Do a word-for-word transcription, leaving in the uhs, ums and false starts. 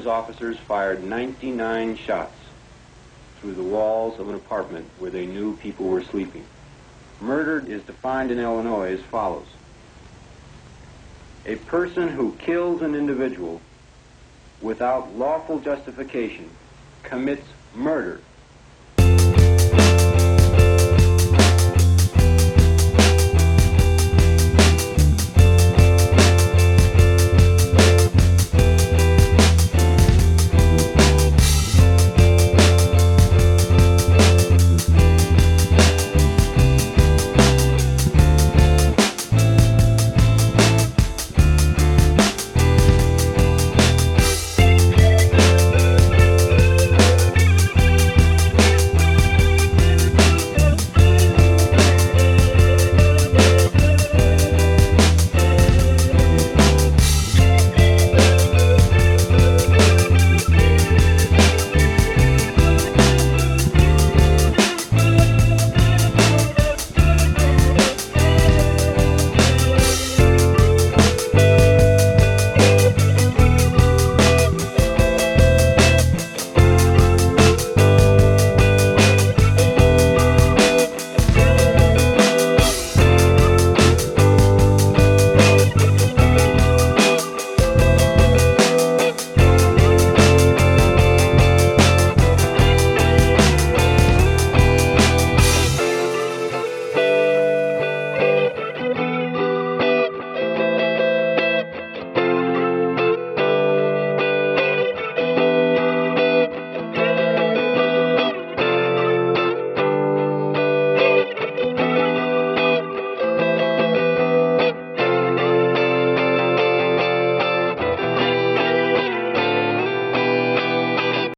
his officers fired ninety-nine shots through the walls of an apartment where they knew people were sleeping. Murder is defined in Illinois as follows. A person who kills an individual without lawful justification commits murder